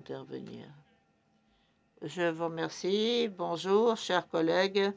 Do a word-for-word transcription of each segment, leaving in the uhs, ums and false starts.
intervenir. Je vous remercie. Bonjour, chers collègues.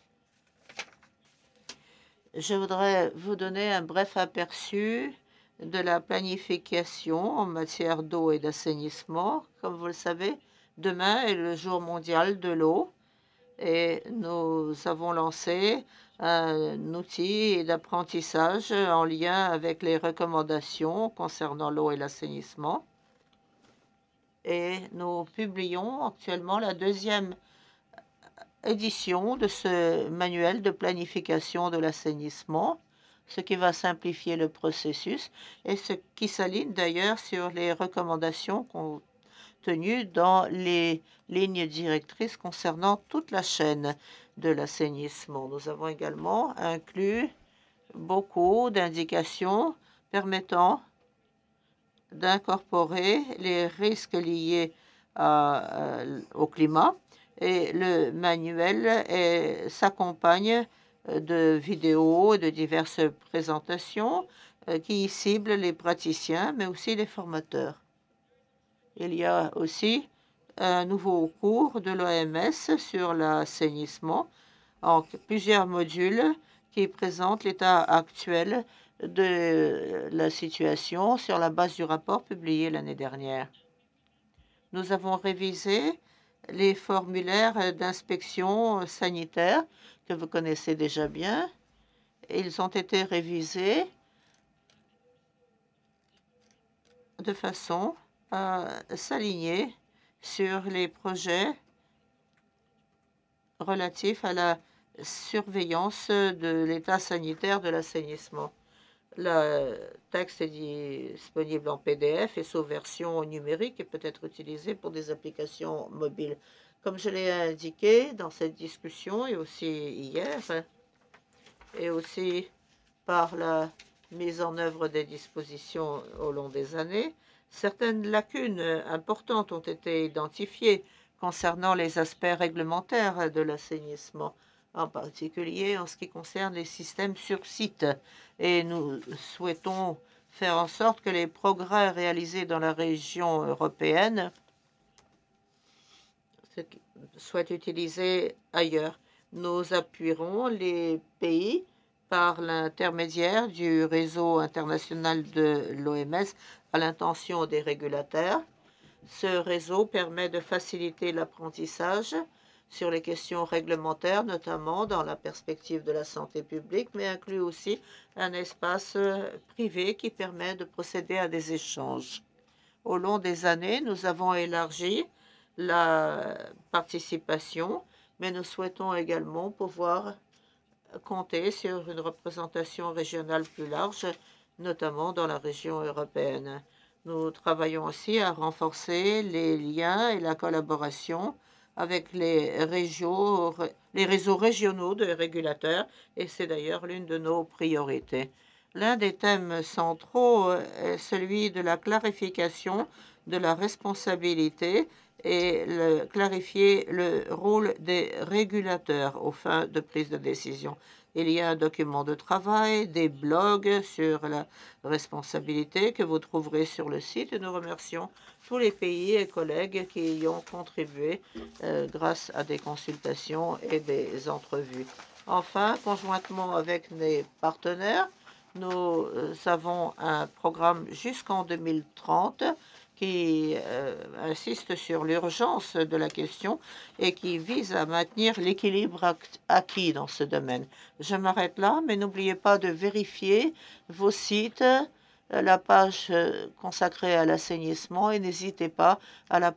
Je voudrais vous donner un bref aperçu de la planification en matière d'eau et d'assainissement. Comme vous le savez, demain est le jour mondial de l'eau et nous avons lancé un outil d'apprentissage en lien avec les recommandations concernant l'eau et l'assainissement. Et nous publions actuellement la deuxième édition de ce manuel de planification de l'assainissement, ce qui va simplifier le processus et ce qui s'aligne d'ailleurs sur les recommandations contenues dans les lignes directrices concernant toute la chaîne de l'assainissement. Nous avons également inclus beaucoup d'indications permettant d'incorporer les risques liés à, euh, au climat et le manuel s'accompagne de vidéos et de diverses présentations euh, qui ciblent les praticiens mais aussi les formateurs. Il y a aussi un nouveau cours de l'O M S sur l'assainissement en plusieurs modules qui présentent l'état actuel de la situation sur la base du rapport publié l'année dernière. Nous avons révisé les formulaires d'inspection sanitaire que vous connaissez déjà bien. Ils ont été révisés de façon à s'aligner sur les projets relatifs à la surveillance de l'état sanitaire de l'assainissement. Le texte est disponible en P D F et sous version numérique et peut être utilisé pour des applications mobiles. Comme je l'ai indiqué dans cette discussion et aussi hier, et aussi par la mise en œuvre des dispositions au long des années, certaines lacunes importantes ont été identifiées concernant les aspects réglementaires de l'assainissement, en particulier en ce qui concerne les systèmes sur site. Et nous souhaitons faire en sorte que les progrès réalisés dans la région européenne soient utilisés ailleurs. Nous appuierons les pays par l'intermédiaire du réseau international de l'O M S à l'intention des régulateurs. Ce réseau permet de faciliter l'apprentissage sur les questions réglementaires, notamment dans la perspective de la santé publique, mais inclut aussi un espace privé qui permet de procéder à des échanges. Au long des années, nous avons élargi la participation, mais nous souhaitons également pouvoir compter sur une représentation régionale plus large, notamment dans la région européenne. Nous travaillons aussi à renforcer les liens et la collaboration avec les, régions, les réseaux régionaux de régulateurs, et c'est d'ailleurs l'une de nos priorités. L'un des thèmes centraux est celui de la clarification de la responsabilité et le, clarifier le rôle des régulateurs aux fins de prise de décision. Il y a un document de travail, des blogs sur la responsabilité que vous trouverez sur le site et nous remercions tous les pays et collègues qui y ont contribué euh, grâce à des consultations et des entrevues. Enfin, conjointement avec mes partenaires, nous avons un programme jusqu'en deux mille trente qui euh, insiste sur l'urgence de la question et qui vise à maintenir l'équilibre acquis dans ce domaine. Je m'arrête là, mais n'oubliez pas de vérifier vos sites, la page consacrée à l'assainissement et n'hésitez pas à la